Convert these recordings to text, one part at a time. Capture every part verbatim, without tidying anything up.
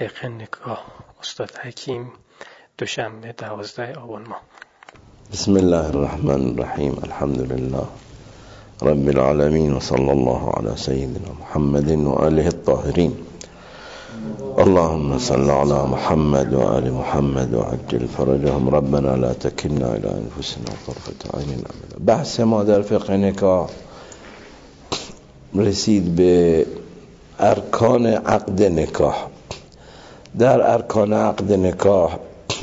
فقه نکاح استاد حکیم دوشنبه دوازده آبان ماه. بسم الله الرحمن الرحیم. الحمد لله رب العالمین و صلی الله علی سیدنا محمد و آله الطاهرین. اللهم صل علی محمد و آل محمد و عجل فرجهم. ربنا لا تکلنا الی انفسنا طرفة عین ابدا. بحث ما در فقه نکاح رسید به ارکان عقد نکاح. در ارکان عقد نکاح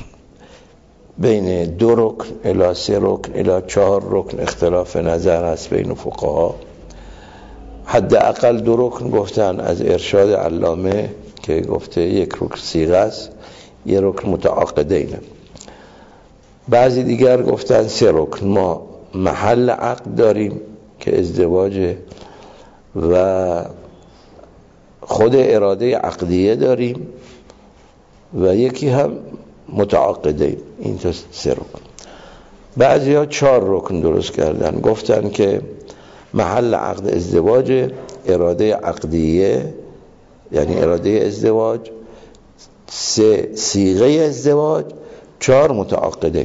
بین دو رکن الی سه رکن الی چهار رکن اختلاف نظر هست بین فقها. حداقل دو رکن گفتن از ارشاد علامه که گفته یک رکن صیغه است، یک رکن متعاقدین. بعضی دیگر گفتن سه رکن. ما محل عقد داریم که ازدواج و خود اراده عقدیه داریم و یکی هم متعاقدین. این تا سه رکن. بعضی ها چهار رکن درست کردن، گفتن که محل عقد ازدواج، اراده عقدیه یعنی اراده ازدواج، سه صیغه ازدواج، چهار متعاقدین.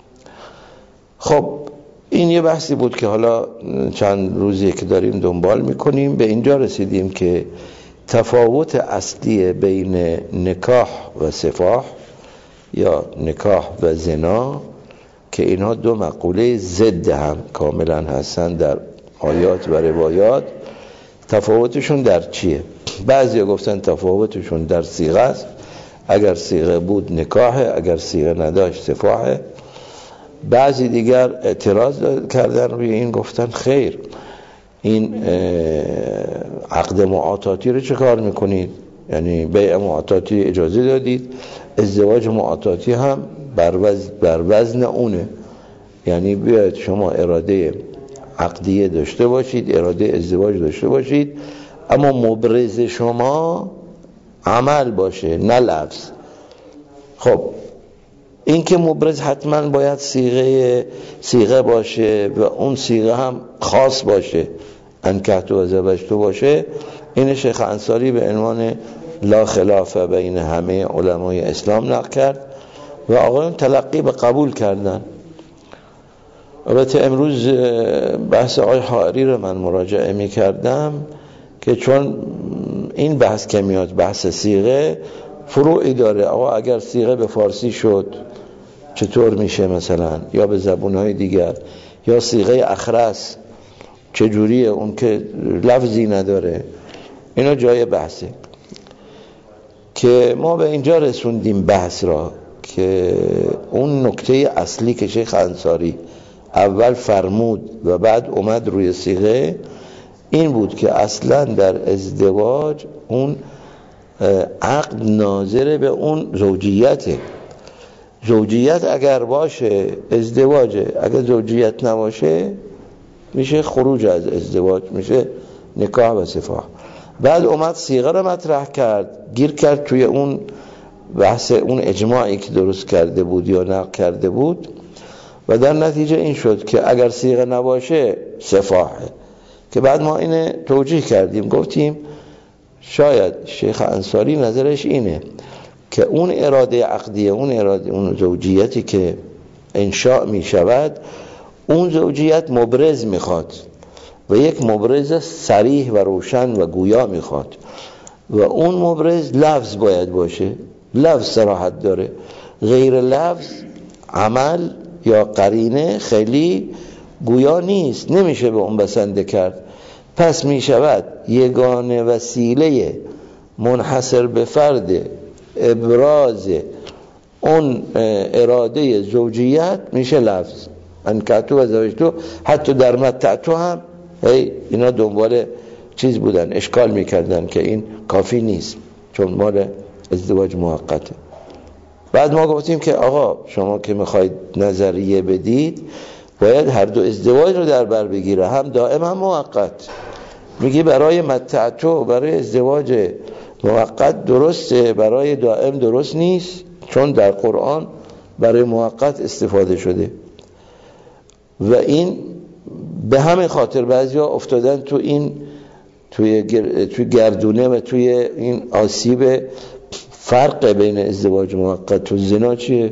خب این یه بحثی بود که حالا چند روزی که داریم دنبال میکنیم. به اینجا رسیدیم که تفاوت اصلی بین نکاح و سفاح یا نکاح و زنا که اینها دو مقوله ضد هم کاملا هستن در آیات و روایات، تفاوتشون در چیه؟ بعضی ها گفتن تفاوتشون در صیغه است. اگر صیغه بود نکاحه، اگر صیغه نداشت سفاحه. بعضی دیگر اعتراض کردن روی این، گفتن خیر، این عقد معاطاتی رو چه کار میکنید؟ یعنی بیع معاطاتی اجازه دادید، ازدواج معاطاتی هم بر وزن, بر وزن اونه. یعنی بیاید شما اراده عقدیه داشته باشید، اراده ازدواج داشته باشید، اما مبرز شما عمل باشه نه لفظ. خب این که مبرز حتما باید صیغه صیغه باشه و اون صیغه هم خاص باشه، انکحتو و زوجتو باشه، این شیخ انصاری به عنوان لا خلاف بین همه علمای اسلام نقل کرد و آقایون تلقی به قبول کردن. البته امروز بحث آقای حائری رو من مراجعه می کردم که چون این بحث که میاد بحث صیغه فروعی داره. آقا اگر صیغه به فارسی شد چطور میشه مثلا، یا به زبونهای دیگر، یا صیغه اخرس چجوریه اون که لفظی نداره. اینا جای بحثه که ما به اینجا رسوندیم بحث را که اون نکته اصلی که شیخ انصاری اول فرمود و بعد اومد روی صیغه این بود که اصلا در ازدواج اون عقد ناظر به اون زوجیته. زوجیت اگر باشه ازدواجه، اگر زوجیت نباشه میشه خروج از ازدواج، میشه نکاح و سفاح. بعد اومد صیغه رو مطرح کرد، گیر کرد توی اون بحث اون اجماعی که درست کرده بود یا نقل کرده بود و در نتیجه این شد که اگر صیغه نباشه سفاحه. که بعد ما اینه توجیه کردیم، گفتیم شاید شیخ انصاری نظرش اینه که اون اراده عقدیه، اون اراده اون زوجیتی که انشاء می شود، اون زوجیت مبرز میخواد و یک مبرز صریح و روشن و گویا میخواد و اون مبرز لفظ باید باشه، لفظ صراحت داره. غیر لفظ عمل یا قرینه خیلی گویا نیست، نمیشه به اون بسنده کرد. پس میشود یگانه وسیله منحصر به فرد ابراز اون اراده زوجیت میشه لفظ. انکحتو و زوجتو، حتی در متعتو هم هی اینا دنبال چیز بودن، اشکال میکردن که این کافی نیست چون مال ازدواج موقته. بعد ما گفتیم که آقا شما که میخواید نظریه بدید باید هر دو ازدواج رو در بر بگیره، هم دائم هم موقت. میگی برای متعتو، برای ازدواج موقت درسته، برای دائم درست نیست، چون در قرآن برای موقت استفاده شده. و این به همین خاطر بعضی ها افتادن تو این توی, گر... توی گردونه و توی این آسیب فرق بین ازدواج موقت و زنا چیه؟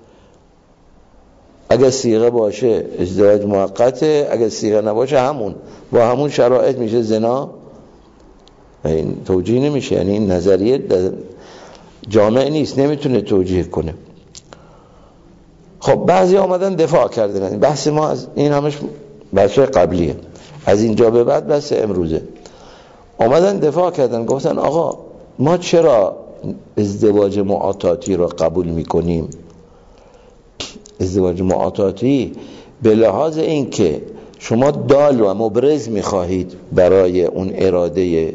اگه صیغه باشه ازدواج موقته، اگه صیغه نباشه همون با همون شرایط میشه زنا. این توجیه نمیشه، یعنی این نظریه جامع نیست، نمیتونه توجیه کنه. خب بعضی آمدن دفاع کردن. بحث ما از این همش بحث قبلیه، از اینجا به بعد بحث امروزه. آمدن دفاع کردن، گفتن آقا ما چرا ازدواج معاطاتی رو قبول میکنیم؟ ازدواج معاطاتی به لحاظ این که شما دال و مبرز میخواهید برای اون اراده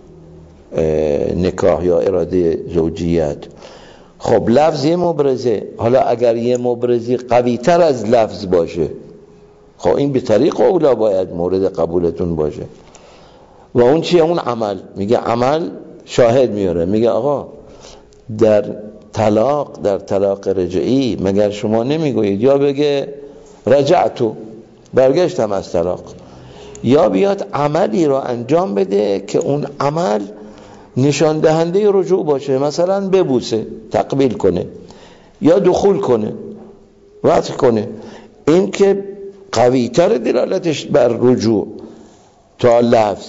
نکاح یا اراده زوجیت. خب لفظ یه مبرزه، حالا اگر یه مبرزی قوی تر از لفظ باشه، خب این به طریق اولا باید مورد قبولتون باشه. و اون چیه؟ اون عمل. میگه عمل شاهد میاره، میگه آقا در طلاق، در طلاق رجعی مگر شما نمیگویید یا بگه رجعتو، برگشتم از طلاق، یا بیاد عملی رو انجام بده که اون عمل نشان دهنده رجوع باشه، مثلا ببوسه، تقبیل کنه، یا دخول کنه، وطع کنه. این که قوی تر دلالتش بر رجوع تا لفظ.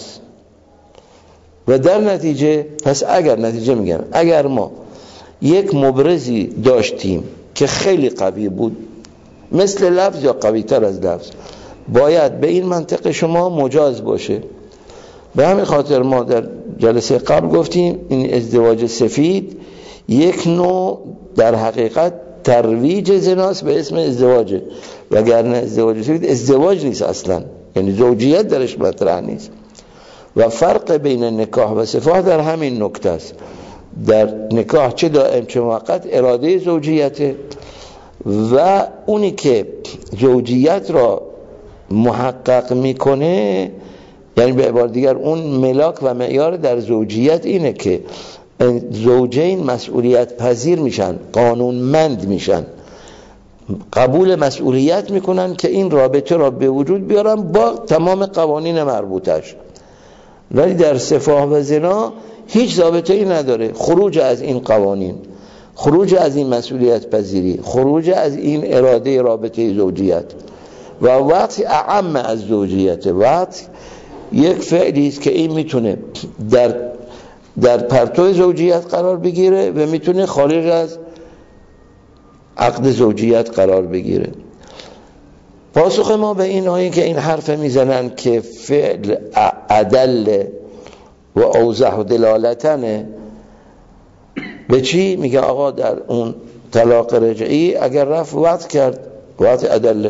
و در نتیجه پس اگر نتیجه میگم اگر ما یک مبرزی داشتیم که خیلی قوی بود مثل لفظ یا قوی تر از لفظ، باید به این منطق شما مجاز باشه. به همین خاطر ما در جلسه قبل گفتیم این ازدواج سفید یک نوع در حقیقت ترویج زناست به اسم ازدواجه، وگرنه ازدواج سفید ازدواج نیست اصلا، یعنی زوجیت درش مطرح نیست. و فرق بین نکاح و سفاح در همین نکته است. در نکاح چه دائم چه موقت اراده زوجیته، و اونی که زوجیت را محقق میکنه، یعنی به عبارت دیگر اون ملاک و معیار در زوجیت اینه که زوجین مسئولیت پذیر میشن، قانونمند میشن، قبول مسئولیت میکنن که این رابطه را به وجود بیارن با تمام قوانین مربوطش. ولی در سفاح و زنا هیچ ضابطه ای نداره، خروج از این قوانین، خروج از این مسئولیت پذیری، خروج از این اراده رابطه زوجیت. و وقتی اعم از زوجیت، وقتی یک فعلی است که این میتونه در در پرتو زوجیت قرار بگیره و میتونه خارج از عقد زوجیت قرار بگیره. پاسخ ما به این هایی که این حرف میزنن که فعل عدل و اوضح و دلالتنه به چی؟ میگه آقا در اون طلاق رجعی اگر رفت وقت کرد، وقت عدل.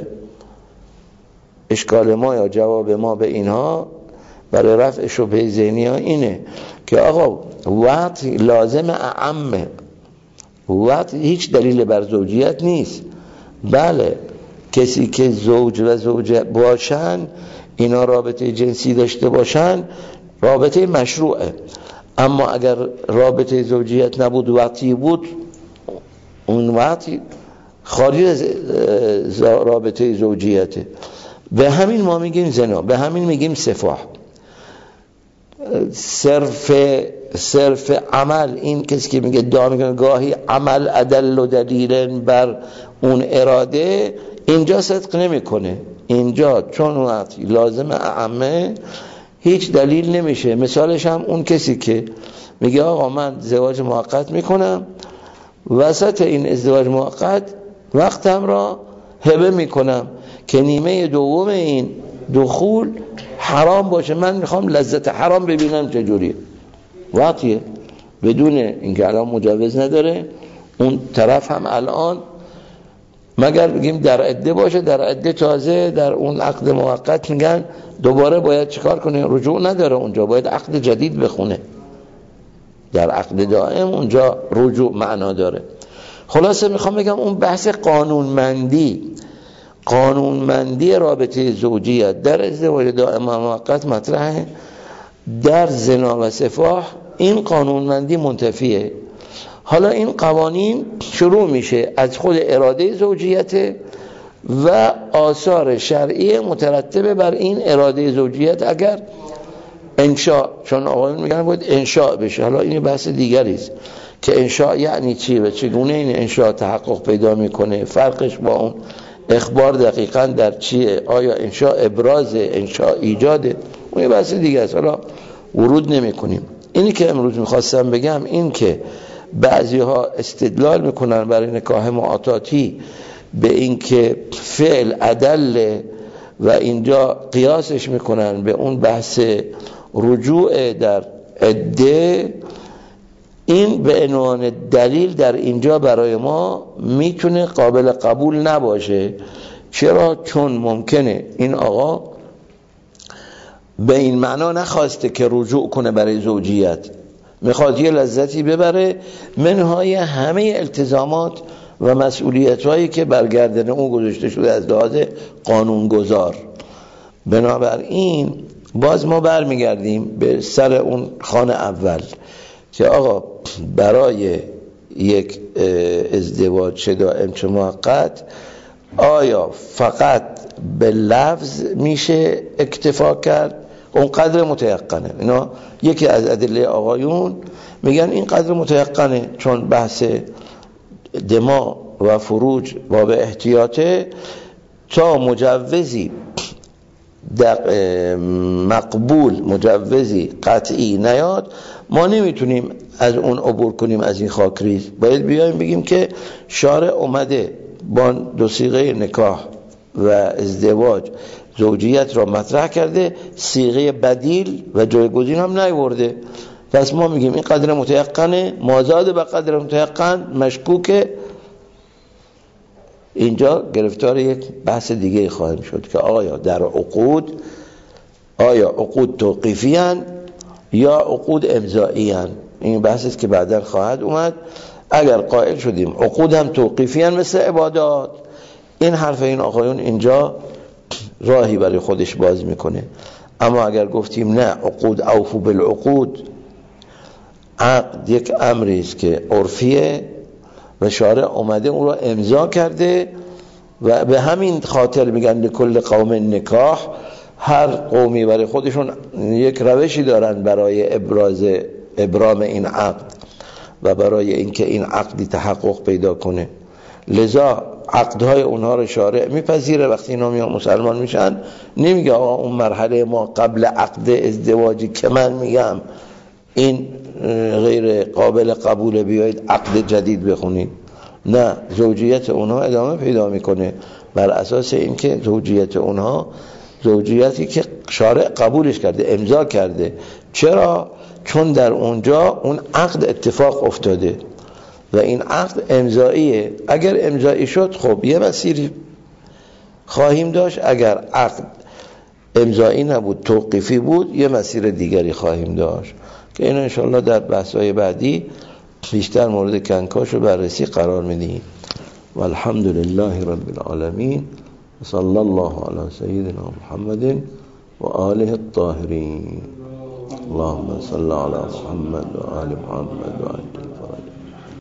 اشکال ما یا جواب ما به اینها برای رفع شبهه ذهنی ها اینه که آقا وقت لازم اعمه، وقت هیچ دلیل بر زوجیت نیست. بله کسی که زوج و زوجه باشن، اینا رابطه جنسی داشته باشن، رابطه مشروعه. اما اگر رابطه زوجیت نبود، وقتی بود، اون وقتی خارج از رابطه زوجیته. به همین ما میگیم زنا، به همین میگیم سفاح. صرف صرف عمل، این کسی که میگه دعا میکنه گاهی عمل ادل و دلیل بر اون اراده، اینجا صدق نمیکنه. اینجا چون وقتی لازم اعمه هیچ دلیل نمیشه. مثالش هم اون کسی که میگه آقا من ازدواج موقت میکنم، وسط این ازدواج موقت وقتم را هبه میکنم که نیمه دوم این دخول حرام باشه، من میخوام لذت حرام ببینم چجوریه. وقتیه بدون اینکه الان مجوز نداره، اون طرف هم الان مگر بگیم در عده باشه، در عده تازه در اون عقد موقت میگن دوباره باید چیکار کنه؟ رجوع نداره، اونجا باید عقد جدید بخونه. در عقد دائم اونجا رجوع معنا داره. خلاصه میخوام بگم اون بحث قانونمندی قانونمندی رابطه زوجیت در ازدواج دائم و موقت مطرحه. در زنا و سفاح این قانونمندی منتفیه. حالا این قوانین شروع میشه از خود اراده زوجیت و آثار شرعی مترتبه بر این اراده زوجیت اگر انشاء، چون آقایون میگن باید انشاء بشه. حالا این بحث دیگری است که انشاء یعنی چی و چگونه این انشاء تحقق پیدا میکنه، فرقش با اون اخبار دقیقاً در چیه، آیا انشاء ابراز، انشاء ایجاده، اون یه بحث دیگه است، حالا ورود نمی کنیم. اینی که امروز میخواستم بگم این که بعضی ها استدلال میکنن برای نکاح معاطاتی به این که فعل عدل و اینجا قیاسش میکنن به اون بحث رجوع در عده، این به عنوان دلیل در اینجا برای ما میتونه قابل قبول نباشه. چرا؟ چون ممکنه این آقا به این معنا نخواسته که رجوع کنه برای زوجیت، میخواد یه لذتی ببره منهای همه التزامات و مسئولیت هایی که برگردن اون گذاشته شده از لحاظ قانونگذار. بنابراین باز ما برمیگردیم به سر اون خانه اول که آقا برای یک ازدواج چه دائم چه موقت آیا فقط به لفظ میشه اکتفا کرد؟ اون قدر متیقنه. اینا یکی از ادله آقایون میگن این قدر متیقنه، چون بحث دماء و فروج باب احتیاطه، تا مجوزی مقبول، مجوزی قطعی نیاد ما نمیتونیم از اون عبور کنیم، از این خاکریز. باید بیایم بگیم که شارع اومده با دو صیغه نکاح و ازدواج زوجیت را مطرح کرده، صیغه بدیل و جایگزین هم نیورده، پس ما میگیم این قدر متیقنه، مازاد به قدر متیقن مشکوکه. اینجا گرفتار یک بحث دیگه خواهیم شد که آیا در عقود، آیا عقود توقیفی هن یا عقود امضایی هن؟ این بحث است که بعداً خواهد اومد. اگر قائل شدیم عقود هم توقیفی هن مثل عبادات، این حرف این آقایون اینجا راهی برای خودش باز میکنه. اما اگر گفتیم نه، عقود اوفو بالعقود، عقد یک امری است که عرفیه و شارع اومده اون رو امضا کرده و به همین خاطر میگن لکل قوم نکاح، هر قومی برای خودشون یک روشی دارن برای ابراز ابرام این عقد و برای اینکه این عقدی تحقق پیدا کنه. لذا عقدهای اونها رو شارع میپذیره. وقتی اینا میان مسلمان میشن نمیگه آقا اون مرحله ما قبل عقد ازدواجی که من میگم این غیر قابل قبول، بیایید عقد جدید بخونید. نه، زوجیت اونها ادامه پیدا میکنه بر اساس اینکه زوجیت اونها زوجیتی که شارع قبولش کرده، امضا کرده. چرا؟ چون در اونجا اون عقد اتفاق افتاده و این عقد امضاییه. اگر امضایی شد خب یه مسیری خواهیم داشت، اگر عقد امضایی نبود، توقیفی بود، یه مسیر دیگری خواهیم داشت که این انشاءالله در بحث‌های بعدی بیشتر مورد کنکاش و بررسی قرار میدیم. و الحمد لله رب العالمین، صلی الله علی سیدنا محمد و آله الطاهرین. اللهم صل علی محمد و آل محمد و آله